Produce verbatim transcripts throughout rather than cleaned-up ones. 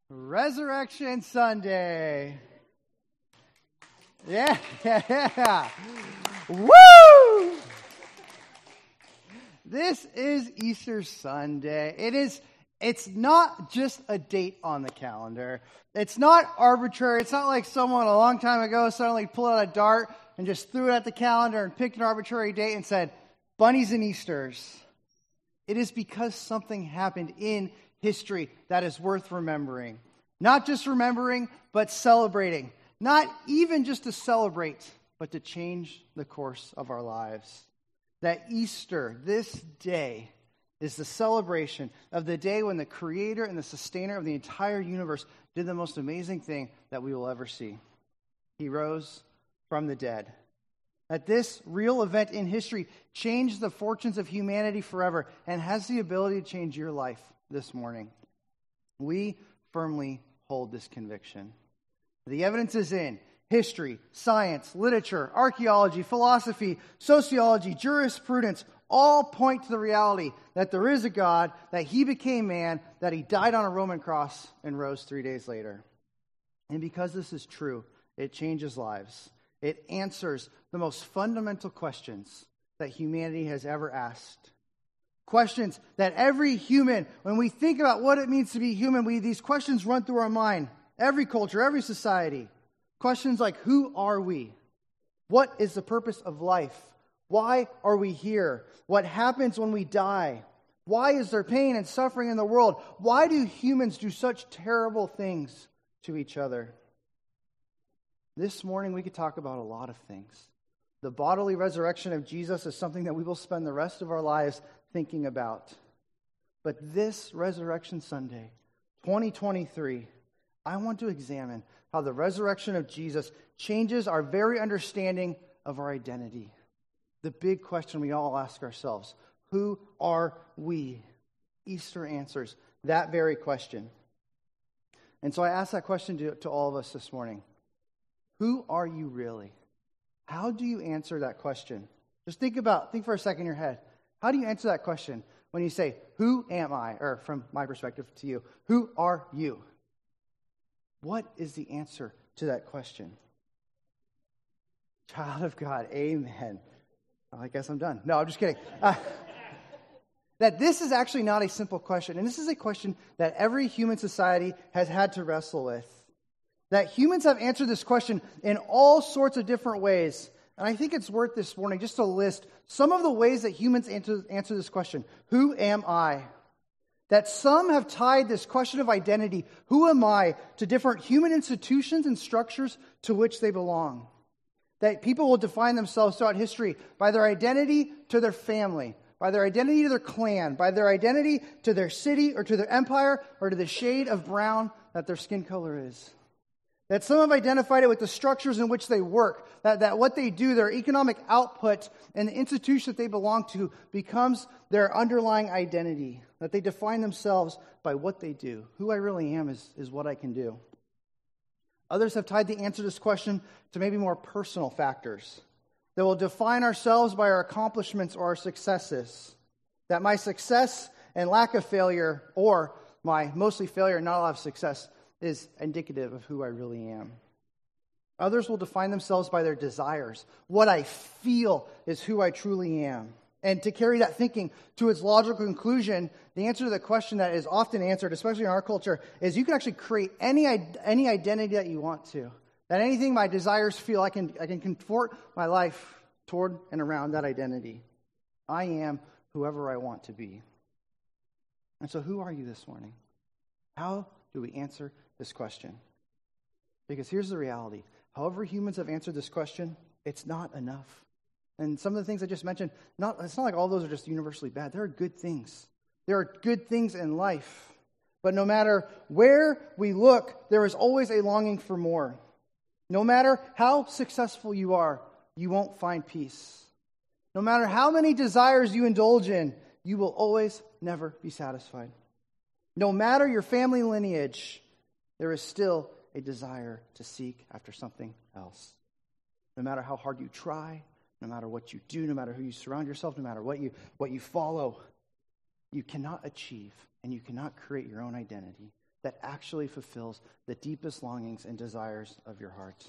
Resurrection Sunday. Yeah, yeah, yeah. Woo! This is Easter Sunday. It is, it's not just a date on the calendar. It's not arbitrary. It's not like someone a long time ago suddenly pulled out a dart and just threw it at the calendar and picked an arbitrary date and said, bunnies and Easters. It is because something happened in history that is worth remembering. Not just remembering, but celebrating. Not even just to celebrate, but to change the course of our lives. That Easter, this day, is the celebration of the day when the creator and the sustainer of the entire universe did the most amazing thing that we will ever see. He rose from the dead. That this real event in history changed the fortunes of humanity forever and has the ability to change your life this morning. We firmly hold this conviction. The evidence is in history, science, literature, archaeology, philosophy, sociology, jurisprudence, all point to the reality that there is a God, that he became man, that he died on a Roman cross and rose three days later. And because this is true, it changes lives. It answers the most fundamental questions that humanity has ever asked. Questions that every human, when we think about what it means to be human, we these questions run through our mind. Every culture, every society. Questions like, who are we? What is the purpose of life? Why are we here? What happens when we die? Why is there pain and suffering in the world? Why do humans do such terrible things to each other? This morning we could talk about a lot of things. The bodily resurrection of Jesus is something that we will spend the rest of our lives thinking about. But this Resurrection Sunday, twenty twenty-three, I want to examine how the resurrection of Jesus changes our very understanding of our identity. The big question we all ask ourselves, who are we? Easter answers that very question. And so I ask that question to, to all of us this morning. Who are you really? How do you answer that question? Just think about, think for a second in your head. How do you answer that question when you say, who am I? Or from my perspective to you, who are you? What is the answer to that question? Child of God, amen. I guess I'm done. No, I'm just kidding. Uh, that this is actually not a simple question. And this is a question that every human society has had to wrestle with. That humans have answered this question in all sorts of different ways. And I think it's worth this morning just to list some of the ways that humans answer, answer this question. Who am I? That some have tied this question of identity, who am I, to different human institutions and structures to which they belong. That people will define themselves throughout history by their identity to their family, by their identity to their clan, by their identity to their city or to their empire or to the shade of brown that their skin color is. That some have identified it with the structures in which they work, that, that what they do, their economic output, and the institution that they belong to becomes their underlying identity, that they define themselves by what they do. Who I really am is, is what I can do. Others have tied the answer to this question to maybe more personal factors, that will define ourselves by our accomplishments or our successes, that my success and lack of failure, or my mostly failure and not a lot of success, is indicative of who I really am. Others will define themselves by their desires. What I feel is who I truly am. And to carry that thinking to its logical conclusion, the answer to the question that is often answered, especially in our culture, is you can actually create any any identity that you want to. That anything my desires feel, I can I can contort my life toward and around that identity. I am whoever I want to be. And so who are you this morning? How do we answer this question? Because here's the reality. However humans have answered this question, it's not enough. And some of the things I just mentioned, not it's not like all those are just universally bad. There are good things. There are good things in life. But no matter where we look, there is always a longing for more. No matter how successful you are, you won't find peace. No matter how many desires you indulge in, you will always never be satisfied. No matter your family lineage, there is still a desire to seek after something else. No matter how hard you try, no matter what you do, no matter who you surround yourself, no matter what you what you follow, you cannot achieve and you cannot create your own identity that actually fulfills the deepest longings and desires of your heart.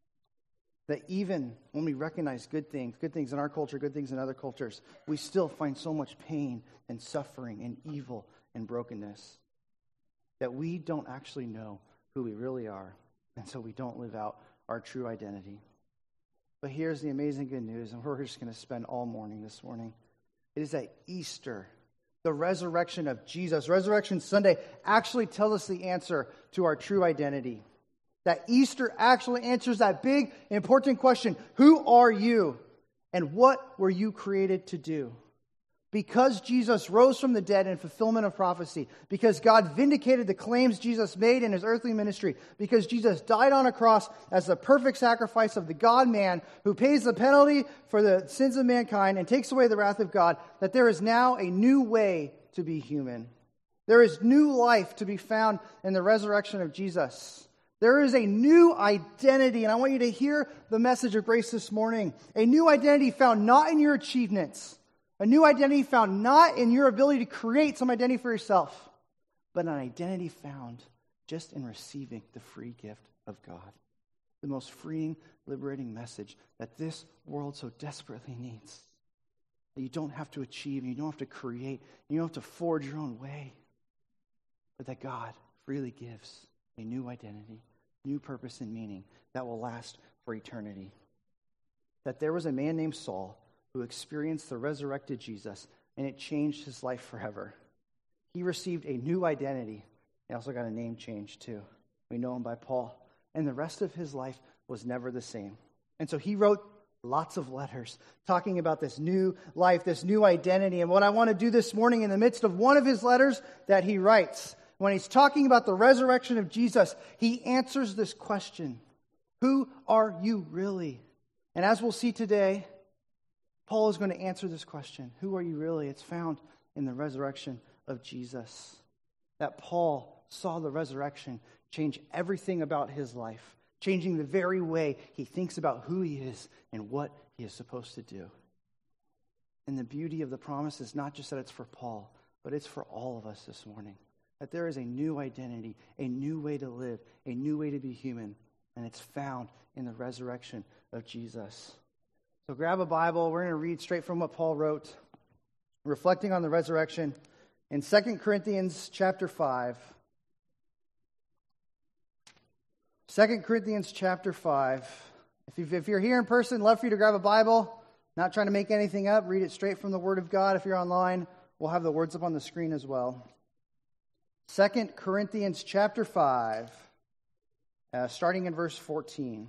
That even when we recognize good things, good things in our culture, good things in other cultures, we still find so much pain and suffering and evil and brokenness that we don't actually know who we really are, and so we don't live out our true identity. But here's the amazing good news, and we're just going to spend all morning this morning. It is that Easter, the resurrection of Jesus, Resurrection Sunday, actually tells us the answer to our true identity. That Easter actually answers that big, important question, who are you? And what were you created to do? Because Jesus rose from the dead in fulfillment of prophecy, because God vindicated the claims Jesus made in his earthly ministry, because Jesus died on a cross as the perfect sacrifice of the God-man who pays the penalty for the sins of mankind and takes away the wrath of God, that there is now a new way to be human. There is new life to be found in the resurrection of Jesus. There is a new identity, and I want you to hear the message of grace this morning. A new identity found not in your achievements, a new identity found not in your ability to create some identity for yourself, but an identity found just in receiving the free gift of God. The most freeing, liberating message that this world so desperately needs. That you don't have to achieve, you don't have to create, you don't have to forge your own way, but that God freely gives a new identity, new purpose and meaning that will last for eternity. That there was a man named Saul who experienced the resurrected Jesus, and it changed his life forever. He received a new identity. He also got a name change too. We know him by Paul. And the rest of his life was never the same. And so he wrote lots of letters talking about this new life, this new identity. And what I want to do this morning in the midst of one of his letters that he writes, when he's talking about the resurrection of Jesus, he answers this question: who are you really? And as we'll see today, Paul is going to answer this question. Who are you really? It's found in the resurrection of Jesus. That Paul saw the resurrection change everything about his life, changing the very way he thinks about who he is and what he is supposed to do. And the beauty of the promise is not just that it's for Paul, but it's for all of us this morning. That there is a new identity, a new way to live, a new way to be human, and it's found in the resurrection of Jesus. So grab a Bible. We're going to read straight from what Paul wrote, reflecting on the resurrection in Second Corinthians chapter five. Second Corinthians chapter five. If, you, if you're here in person, love for you to grab a Bible. Not trying to make anything up. Read it straight from the Word of God. If you're online, we'll have the words up on the screen as well. Second Corinthians chapter five, uh, starting in verse fourteen.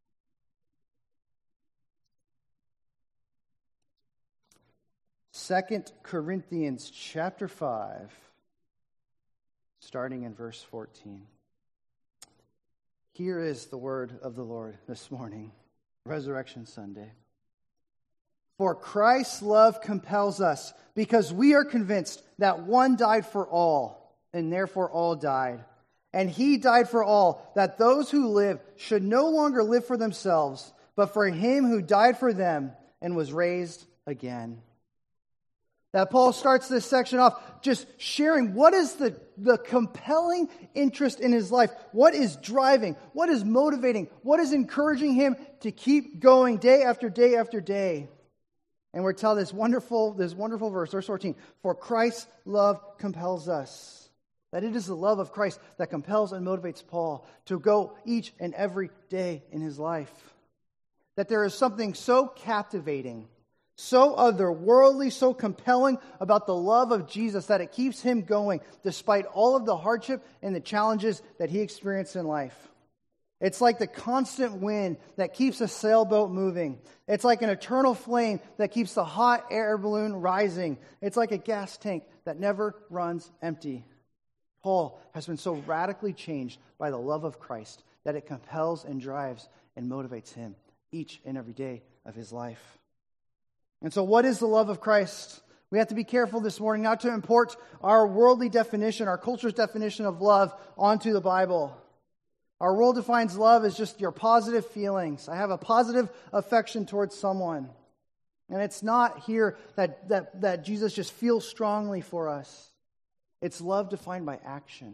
Second Corinthians chapter five, starting in verse fourteen. Here is the word of the Lord this morning, Resurrection Sunday. For Christ's love compels us, because we are convinced that one died for all, and therefore all died. And he died for all, that those who live should no longer live for themselves, but for him who died for them and was raised again. That Paul starts this section off just sharing what is the, the compelling interest in his life, what is driving, what is motivating, what is encouraging him to keep going day after day after day. And we're told this wonderful, this wonderful verse, verse fourteen, for Christ's love compels us. That it is the love of Christ that compels and motivates Paul to go each and every day in his life. That there is something so captivating, so otherworldly, so compelling about the love of Jesus that it keeps him going despite all of the hardship and the challenges that he experienced in life. It's like the constant wind that keeps a sailboat moving. It's like an eternal flame that keeps the hot air balloon rising. It's like a gas tank that never runs empty. Paul has been so radically changed by the love of Christ that it compels and drives and motivates him each and every day of his life. And so what is the love of Christ? We have to be careful this morning not to import our worldly definition, our culture's definition of love onto the Bible. Our world defines love as just your positive feelings. I have a positive affection towards someone. And it's not here that, that, that Jesus just feels strongly for us. It's love defined by action.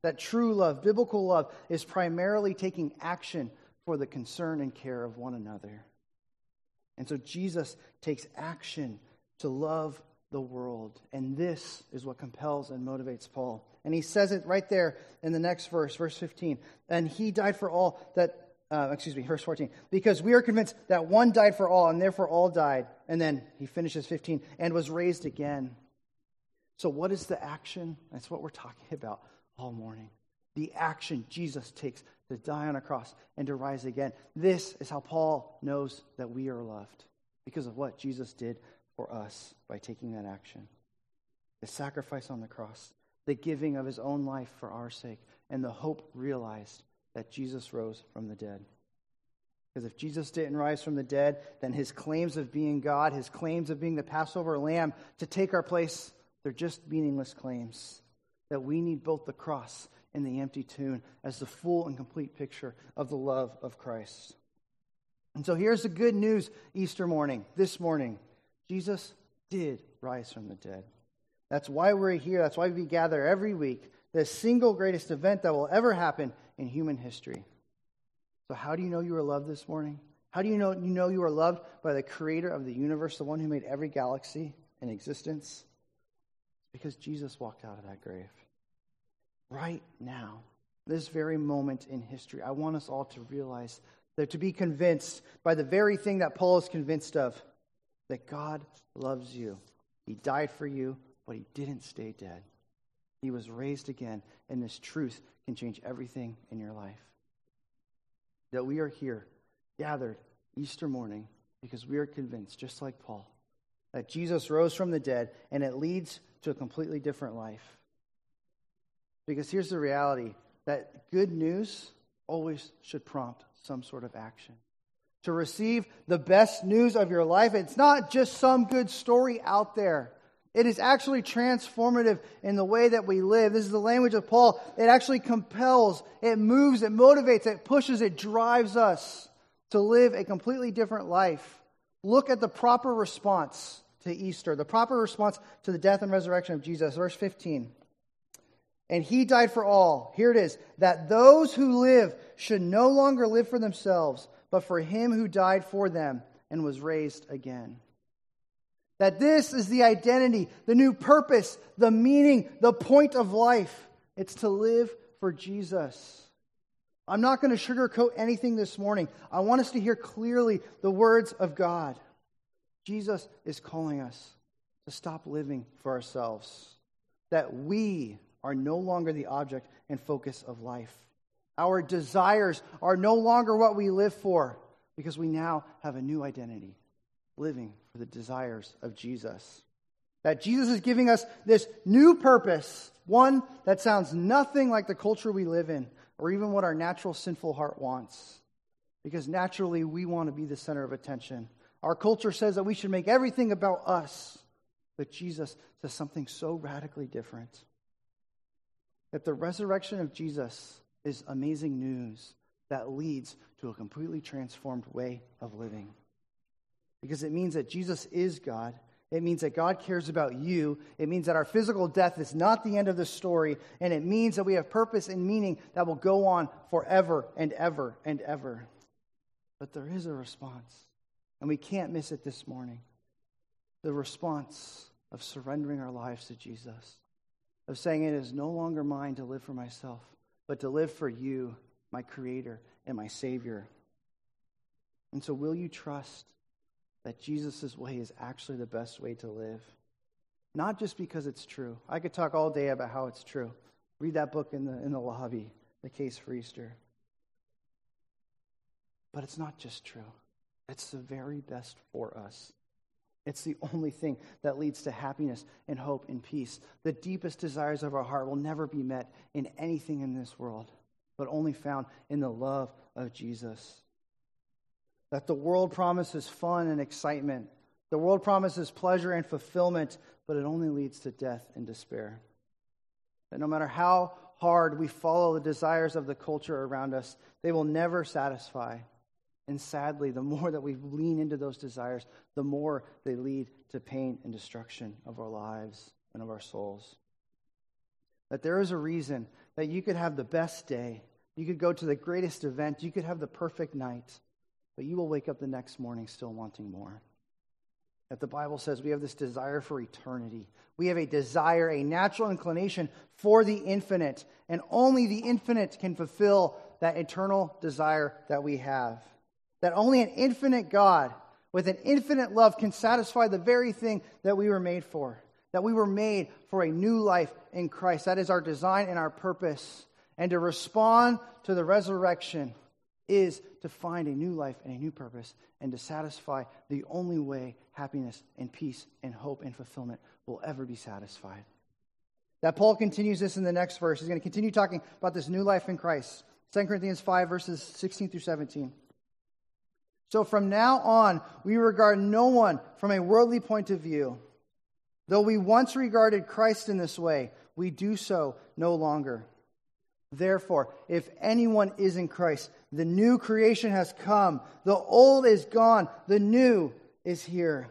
That true love, biblical love, is primarily taking action for the concern and care of one another. And so Jesus takes action to love the world. And this is what compels and motivates Paul. And he says it right there in the next verse, verse fifteen. And he died for all that, uh, excuse me, verse fourteen. Because we are convinced that one died for all, and therefore all died. And then he finishes fifteen, and was raised again. So what is the action? That's what we're talking about all morning. The action Jesus takes to die on a cross and to rise again. This is how Paul knows that we are loved, because of what Jesus did for us by taking that action. The sacrifice on the cross, the giving of his own life for our sake, and the hope realized that Jesus rose from the dead. Because if Jesus didn't rise from the dead, then his claims of being God, his claims of being the Passover lamb to take our place, they're just meaningless claims. That we need both the cross and the empty tomb as the full and complete picture of the love of Christ. And so here's the good news Easter morning, this morning. Jesus did rise from the dead. That's why we're here. That's why we gather every week. The single greatest event that will ever happen in human history. So how do you know you are loved this morning? How do you know you know you are loved by the creator of the universe, the one who made every galaxy in existence? Because Jesus walked out of that grave. Right now, this very moment in history, I want us all to realize that, to be convinced by the very thing that Paul is convinced of, that God loves you. He died for you, but he didn't stay dead. He was raised again, and this truth can change everything in your life. That we are here, gathered Easter morning, because we are convinced, just like Paul, that Jesus rose from the dead, and it leads to a completely different life. Because here's the reality, that good news always should prompt some sort of action. To receive the best news of your life, it's not just some good story out there. It is actually transformative in the way that we live. This is the language of Paul. It actually compels, it moves, it motivates, it pushes, it drives us to live a completely different life. Look at the proper response to Easter, the proper response to the death and resurrection of Jesus. Verse fifteen. And he died for all. Here it is. That those who live should no longer live for themselves, but for him who died for them and was raised again. That this is the identity, the new purpose, the meaning, the point of life. It's to live for Jesus. I'm not going to sugarcoat anything this morning. I want us to hear clearly the words of God. Jesus is calling us to stop living for ourselves. That we are no longer the object and focus of life. Our desires are no longer what we live for, because we now have a new identity, living for the desires of Jesus. That Jesus is giving us this new purpose, one that sounds nothing like the culture we live in, or even what our natural sinful heart wants. Because naturally we want to be the center of attention. Our culture says that we should make everything about us, but Jesus says something so radically different. That the resurrection of Jesus is amazing news that leads to a completely transformed way of living. Because it means that Jesus is God. It means that God cares about you. It means that our physical death is not the end of the story. And it means that we have purpose and meaning that will go on forever and ever and ever. But there is a response. And we can't miss it this morning. The response of surrendering our lives to Jesus. Of saying it is no longer mine to live for myself, but to live for you, my Creator and my Savior. And so will you trust that Jesus' way is actually the best way to live? Not just because it's true. I could talk all day about how it's true. Read that book in the, in the lobby, The Case for Easter. But it's not just true. It's the very best for us. It's the only thing that leads to happiness and hope and peace. The deepest desires of our heart will never be met in anything in this world, but only found in the love of Jesus. That the world promises fun and excitement. The world promises pleasure and fulfillment, but it only leads to death and despair. That no matter how hard we follow the desires of the culture around us, they will never satisfy. And sadly, the more that we lean into those desires, the more they lead to pain and destruction of our lives and of our souls. That there is a reason that you could have the best day, you could go to the greatest event, you could have the perfect night, but you will wake up the next morning still wanting more. That the Bible says we have this desire for eternity. We have a desire, a natural inclination for the infinite, and only the infinite can fulfill that eternal desire that we have. That only an infinite God with an infinite love can satisfy the very thing that we were made for. That we were made for a new life in Christ. That is our design and our purpose. And to respond to the resurrection is to find a new life and a new purpose and to satisfy the only way happiness and peace and hope and fulfillment will ever be satisfied. That Paul continues this in the next verse. He's going to continue talking about this new life in Christ. Second Corinthians five, verses sixteen through seventeen. So from now on, we regard no one from a worldly point of view. Though we once regarded Christ in this way, we do so no longer. Therefore, if anyone is in Christ, the new creation has come. The old is gone. The new is here.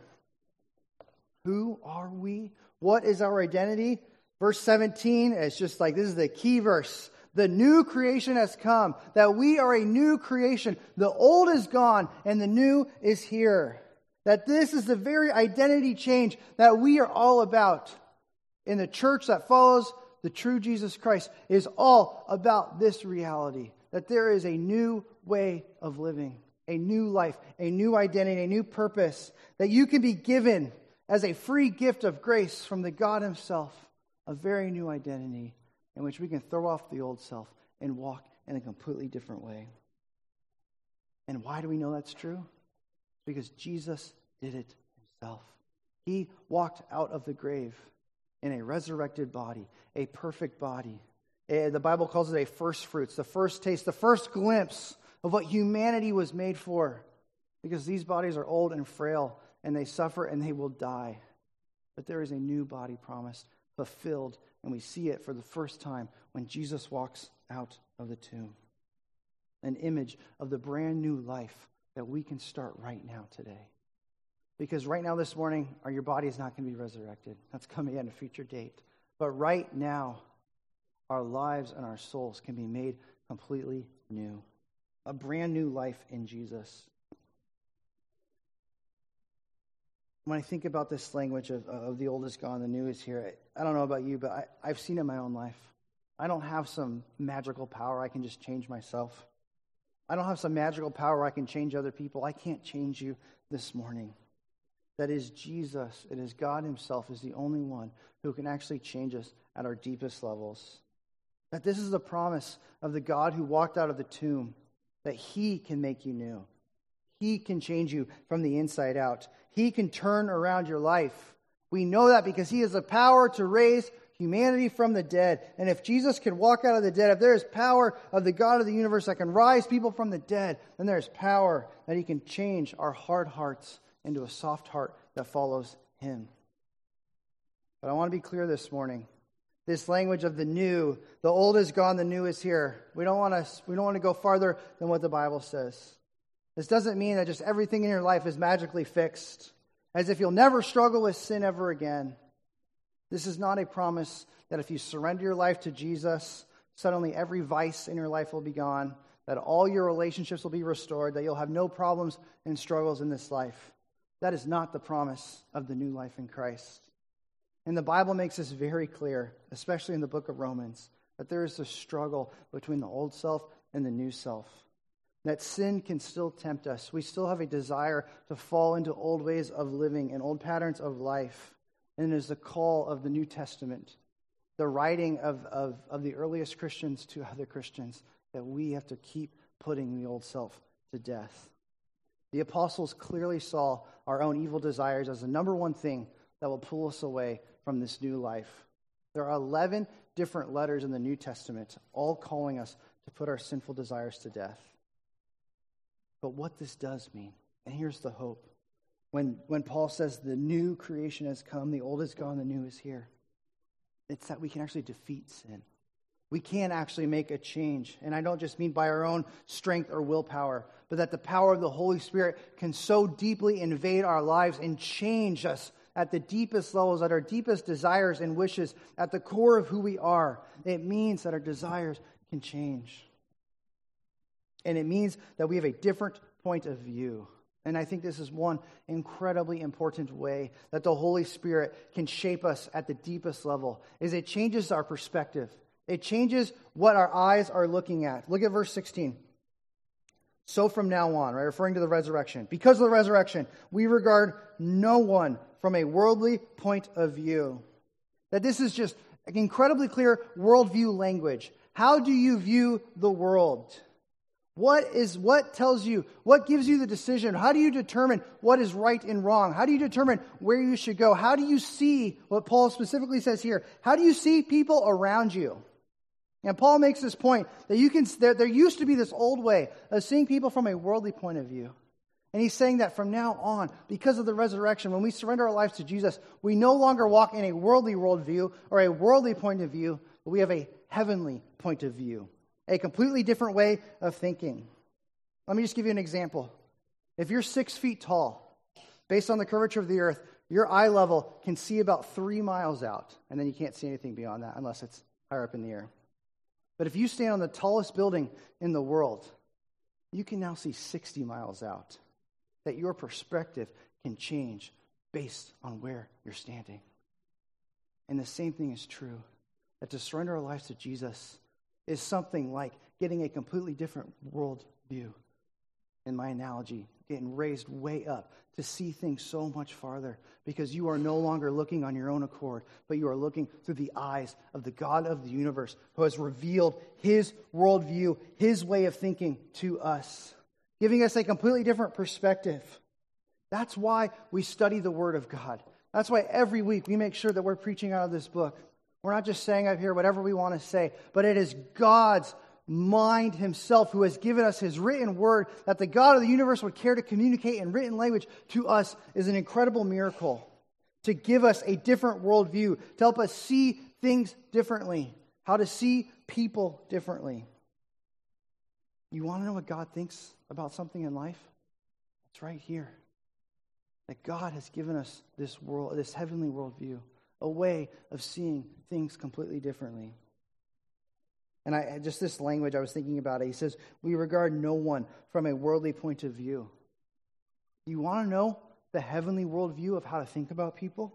Who are we? What is our identity? Verse seventeen is just like, this is the key verse. The new creation has come, that we are a new creation. The old is gone and the new is here. That this is the very identity change that we are all about. In the church that follows the true Jesus Christ is all about this reality. That there is a new way of living, a new life, a new identity, a new purpose. That you can be given as a free gift of grace from the God Himself, a very new identity in which we can throw off the old self and walk in a completely different way. And why do we know that's true? Because Jesus did it Himself. He walked out of the grave in a resurrected body, a perfect body. The Bible calls it a first fruits, the first taste, the first glimpse of what humanity was made for. Because these bodies are old and frail, and they suffer and they will die. But there is a new body promised, fulfilled, and we see it for the first time when Jesus walks out of the tomb. An image of the brand new life that we can start right now today. Because right now this morning, your body is not going to be resurrected. That's coming at a future date. But right now, our lives and our souls can be made completely new. A brand new life in Jesus. When I think about this language of, of the old is gone, the new is here, I, I don't know about you, but I, I've seen it in my own life. I don't have some magical power I can just change myself. I don't have some magical power I can change other people. I can't change you this morning. That is Jesus. It is God Himself is the only one who can actually change us at our deepest levels. That this is the promise of the God who walked out of the tomb, that He can make you new. He can change you from the inside out. He can turn around your life. We know that because He has the power to raise humanity from the dead. And if Jesus can walk out of the dead, if there is power of the God of the universe that can rise people from the dead, then there is power that He can change our hard hearts into a soft heart that follows Him. But I want to be clear this morning. This language of the new, the old is gone, the new is here. We don't want to, we don't want to go farther than what the Bible says. This doesn't mean that just everything in your life is magically fixed, as if you'll never struggle with sin ever again. This is not a promise that if you surrender your life to Jesus, suddenly every vice in your life will be gone, that all your relationships will be restored, that you'll have no problems and struggles in this life. That is not the promise of the new life in Christ. And the Bible makes this very clear, especially in the book of Romans, that there is a struggle between the old self and the new self. That sin can still tempt us. We still have a desire to fall into old ways of living and old patterns of life. And it is the call of the New Testament, the writing of, of, of the earliest Christians to other Christians, that we have to keep putting the old self to death. The apostles clearly saw our own evil desires as the number one thing that will pull us away from this new life. There are eleven different letters in the New Testament, all calling us to put our sinful desires to death. But what this does mean, and here's the hope. When, when Paul says the new creation has come, the old is gone, the new is here. It's that we can actually defeat sin. We can actually make a change. And I don't just mean by our own strength or willpower, but that the power of the Holy Spirit can so deeply invade our lives and change us at the deepest levels, at our deepest desires and wishes, at the core of who we are, it means that our desires can change. And it means that we have a different point of view. And I think this is one incredibly important way that the Holy Spirit can shape us at the deepest level, is it changes our perspective. It changes what our eyes are looking at. Look at verse sixteen. So from now on, right, referring to the resurrection, because of the resurrection, we regard no one from a worldly point of view. That this is just incredibly clear worldview language. How do you view the world? What is what tells you, what gives you the decision? How do you determine what is right and wrong? How do you determine where you should go? How do you see what Paul specifically says here? How do you see people around you? And Paul makes this point that you can there, there used to be this old way of seeing people from a worldly point of view. And he's saying that from now on, because of the resurrection, when we surrender our lives to Jesus, we no longer walk in a worldly worldview or a worldly point of view, but we have a heavenly point of view. A completely different way of thinking. Let me just give you an example. If you're six feet tall, based on the curvature of the earth, your eye level can see about three miles out, and then you can't see anything beyond that unless it's higher up in the air. But if you stand on the tallest building in the world, you can now see sixty miles out. That your perspective can change based on where you're standing. And the same thing is true. That to surrender our lives to Jesus is something like getting a completely different world view. In my analogy, getting raised way up to see things so much farther because you are no longer looking on your own accord, but you are looking through the eyes of the God of the universe who has revealed his worldview, his way of thinking to us, giving us a completely different perspective. That's why we study the Word of God. That's why every week we make sure that we're preaching out of this book. We're not just saying up here whatever we want to say, but it is God's mind himself who has given us his written word. That the God of the universe would care to communicate in written language to us is an incredible miracle. To give us a different worldview, to help us see things differently, how to see people differently. You want to know what God thinks about something in life? It's right here. That God has given us this world, this heavenly worldview. A way of seeing things completely differently. And I just this language, I was thinking about it. He says, we regard no one from a worldly point of view. You want to know the heavenly worldview of how to think about people?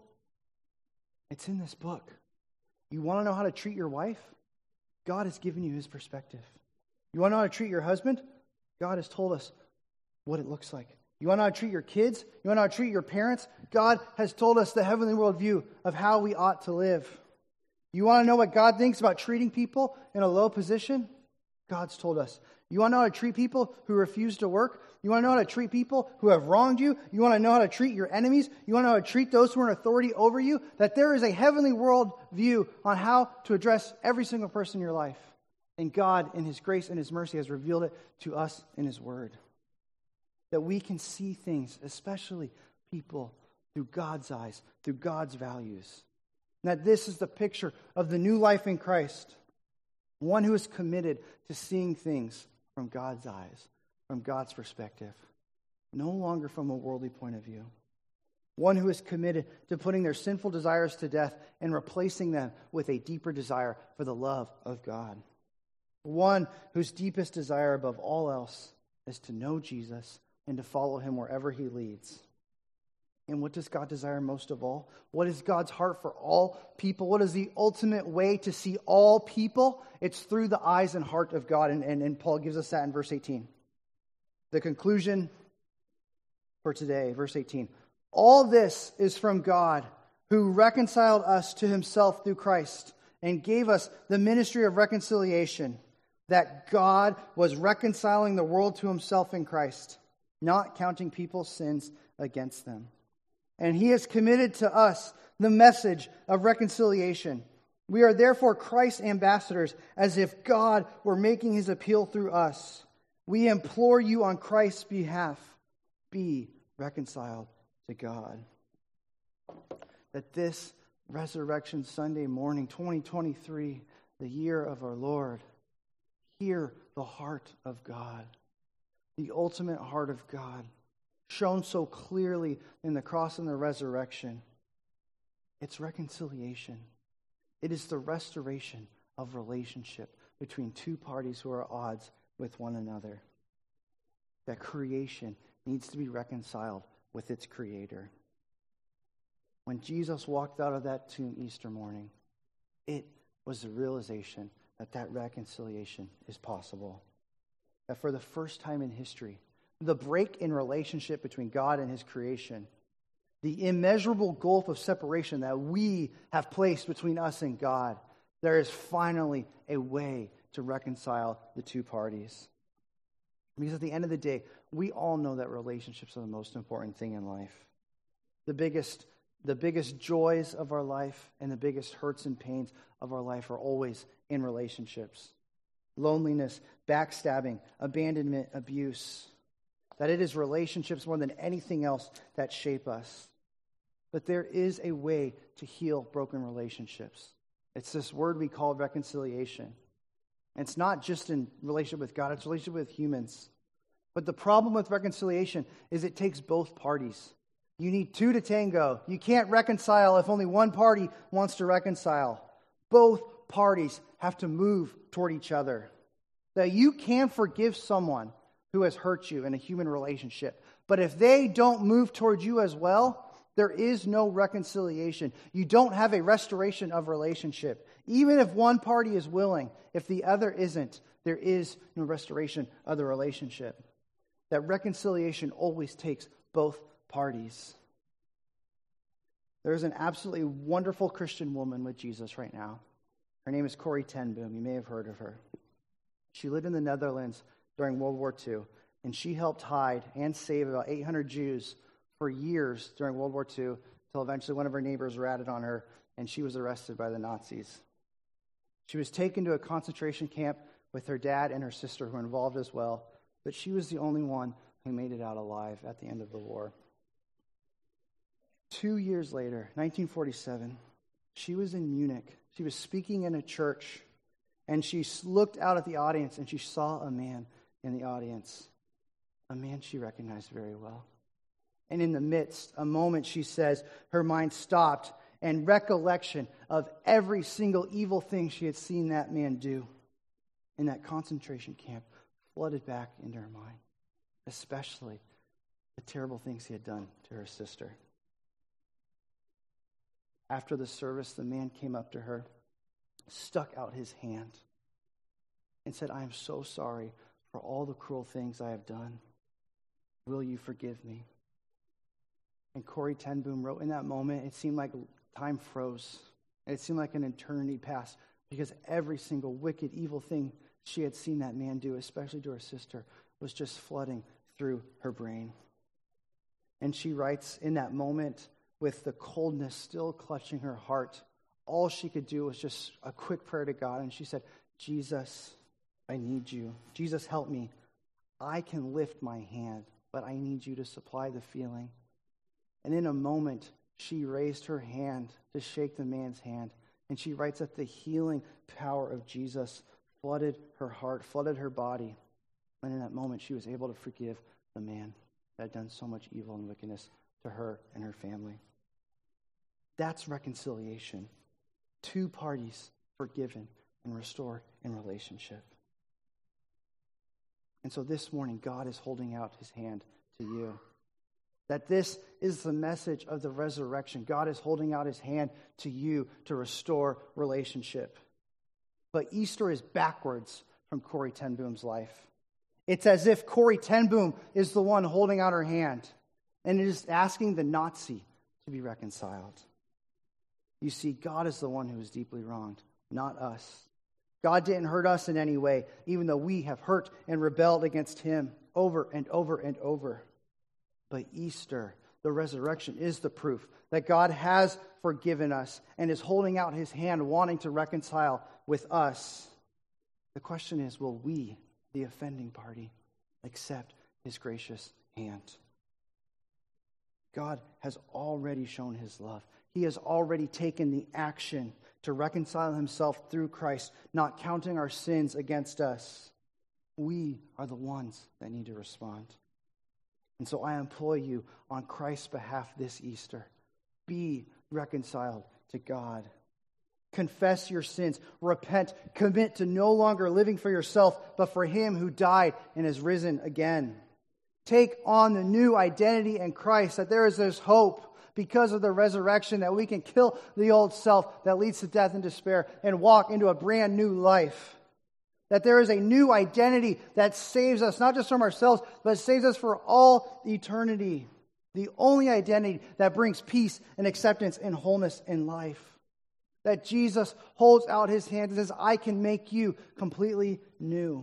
It's in this book. You want to know how to treat your wife? God has given you his perspective. You want to know how to treat your husband? God has told us what it looks like. You want to know how to treat your kids? You want to know how to treat your parents? God has told us the heavenly worldview of how we ought to live. You want to know what God thinks about treating people in a low position? God's told us. You want to know how to treat people who refuse to work? You want to know how to treat people who have wronged you? You want to know how to treat your enemies? You want to know how to treat those who are in authority over you? That there is a heavenly worldview on how to address every single person in your life. And God, in his grace and his mercy, has revealed it to us in his word. That we can see things, especially people, through God's eyes, through God's values. And that this is the picture of the new life in Christ. One who is committed to seeing things from God's eyes, from God's perspective. No longer from a worldly point of view. One who is committed to putting their sinful desires to death and replacing them with a deeper desire for the love of God. One whose deepest desire above all else is to know Jesus and to follow him wherever he leads. And what does God desire most of all? What is God's heart for all people? What is the ultimate way to see all people? It's through the eyes and heart of God. And, and, and Paul gives us that in verse eighteen. The conclusion for today, verse eighteen. All this is from God, who reconciled us to himself through Christ and gave us the ministry of reconciliation, that God was reconciling the world to himself in Christ, not counting people's sins against them. And he has committed to us the message of reconciliation. We are therefore Christ's ambassadors, as if God were making his appeal through us. We implore you on Christ's behalf, be reconciled to God. That this Resurrection Sunday morning, twenty twenty-three, the year of our Lord, hear the heart of God, the ultimate heart of God, shown so clearly in the cross and the resurrection. It's reconciliation. It is the restoration of relationship between two parties who are at odds with one another. That creation needs to be reconciled with its creator. When Jesus walked out of that tomb Easter morning, it was the realization that that reconciliation is possible. That for the first time in history, the break in relationship between God and his creation, the immeasurable gulf of separation that we have placed between us and God, there is finally a way to reconcile the two parties. Because at the end of the day, we all know that relationships are the most important thing in life. The biggest, the biggest joys of our life and the biggest hurts and pains of our life are always in relationships. Loneliness, backstabbing, abandonment, abuse. That it is relationships more than anything else that shape us. But there is a way to heal broken relationships. It's this word we call reconciliation. And it's not just in relationship with God, it's relationship with humans. But the problem with reconciliation is it takes both parties. You need two to tango. You can't reconcile if only one party wants to reconcile. Both parties have to move toward each other. That you can forgive someone who has hurt you in a human relationship. But if they don't move toward you as well, there is no reconciliation. You don't have a restoration of relationship. Even if one party is willing, if the other isn't, there is no restoration of the relationship. That reconciliation always takes both parties. There's an absolutely wonderful Christian woman with Jesus right now. Her name is Corrie ten Boom. You may have heard of her. She lived in the Netherlands during World War Two, and she helped hide and save about eight hundred Jews for years during World War Two, until eventually one of her neighbors ratted on her, and she was arrested by the Nazis. She was taken to a concentration camp with her dad and her sister, who were involved as well, but she was the only one who made it out alive at the end of the war. Two years later, nineteen forty-seven, she was in Munich. She was speaking in a church, and she looked out at the audience, and she saw a man in the audience, a man she recognized very well. And in the midst, a moment, she says, her mind stopped, and recollection of every single evil thing she had seen that man do in that concentration camp flooded back into her mind, especially the terrible things he had done to her sister. After the service, the man came up to her, stuck out his hand, and said, "I am so sorry for all the cruel things I have done. Will you forgive me?" And Corrie ten Boom wrote, in that moment, it seemed like time froze. And it seemed like an eternity passed, because every single wicked, evil thing she had seen that man do, especially to her sister, was just flooding through her brain. And she writes, in that moment, with the coldness still clutching her heart, all she could do was just a quick prayer to God. And she said, "Jesus, I need you. Jesus, help me. I can lift my hand, but I need you to supply the feeling." And in a moment, she raised her hand to shake the man's hand. And she writes that the healing power of Jesus flooded her heart, flooded her body. And in that moment, she was able to forgive the man that had done so much evil and wickedness to her and her family. That's reconciliation. Two parties forgiven and restored in relationship. And so this morning, God is holding out his hand to you. That this is the message of the resurrection. God is holding out his hand to you to restore relationship. But Easter is backwards from Corrie ten Boom's life. It's as if Corrie ten Boom is the one holding out her hand, and it is asking the Nazi to be reconciled. You see, God is the one who is deeply wronged, not us. God didn't hurt us in any way, even though we have hurt and rebelled against him over and over and over. But Easter, the resurrection, is the proof that God has forgiven us and is holding out his hand, wanting to reconcile with us. The question is, will we, the offending party, accept his gracious hand? God has already shown his love. He has already taken the action to reconcile himself through Christ, not counting our sins against us. We are the ones that need to respond. And so I implore you on Christ's behalf this Easter, be reconciled to God. Confess your sins, repent, commit to no longer living for yourself, but for Him who died and is risen again. Take on the new identity in Christ, that there is this hope because of the resurrection, that we can kill the old self that leads to death and despair and walk into a brand new life. That there is a new identity that saves us, not just from ourselves, but saves us for all eternity. The only identity that brings peace and acceptance and wholeness in life. That Jesus holds out His hand and says, I can make you completely new.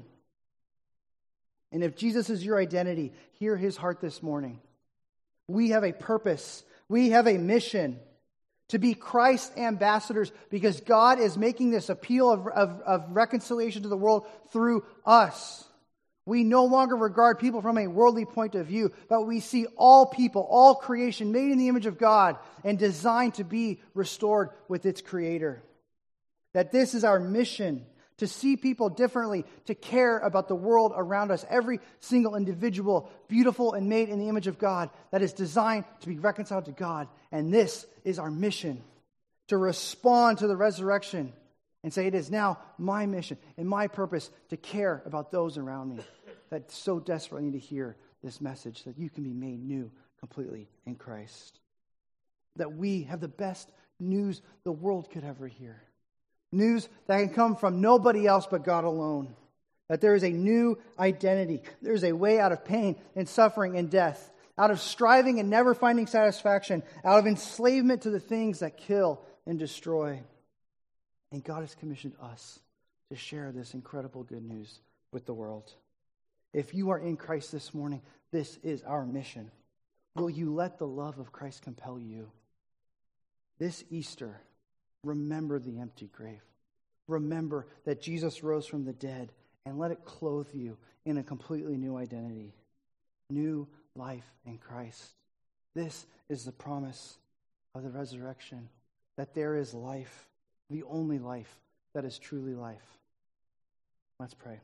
And if Jesus is your identity, hear His heart this morning. We have a purpose. We have a mission to be Christ's ambassadors because God is making this appeal of, of, of reconciliation to the world through us. We no longer regard people from a worldly point of view, but we see all people, all creation made in the image of God and designed to be restored with its Creator. That this is our mission, to see people differently, to care about the world around us. Every single individual, beautiful and made in the image of God, that is designed to be reconciled to God. And this is our mission, to respond to the resurrection and say, it is now my mission and my purpose to care about those around me that so desperately need to hear this message, that you can be made new completely in Christ. That we have the best news the world could ever hear. News that can come from nobody else but God alone. That there is a new identity. There is a way out of pain and suffering and death. Out of striving and never finding satisfaction. Out of enslavement to the things that kill and destroy. And God has commissioned us to share this incredible good news with the world. If you are in Christ this morning, this is our mission. Will you let the love of Christ compel you? This Easter, remember the empty grave. Remember that Jesus rose from the dead, and let it clothe you in a completely new identity. New life in Christ. This is the promise of the resurrection, that there is life, the only life that is truly life. Let's pray.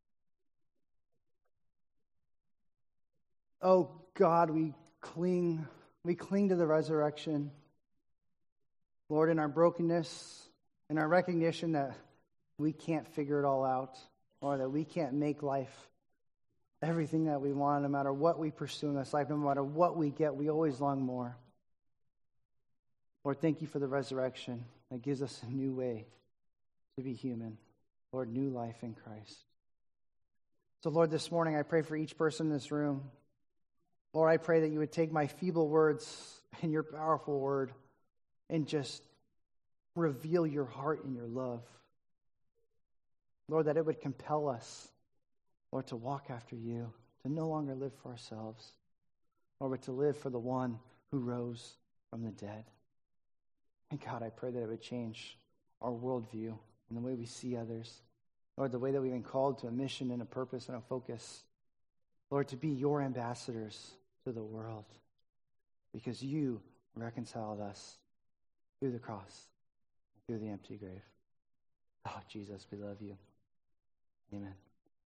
Oh God, we cling, we cling to the resurrection. Lord, in our brokenness, in our recognition that we can't figure it all out, or that we can't make life everything that we want, no matter what we pursue in this life, no matter what we get, we always long more. Lord, thank you for the resurrection that gives us a new way to be human. Lord, new life in Christ. So Lord, this morning I pray for each person in this room. Lord, I pray that you would take my feeble words and your powerful word and just reveal your heart and your love. Lord, that it would compel us, Lord, to walk after you, to no longer live for ourselves, Lord, but to live for the one who rose from the dead. And God, I pray that it would change our worldview and the way we see others. Lord, the way that we've been called to a mission and a purpose and a focus. Lord, to be your ambassadors to the world because you reconciled us through the cross, through the empty grave. Oh, Jesus, we love you. Amen.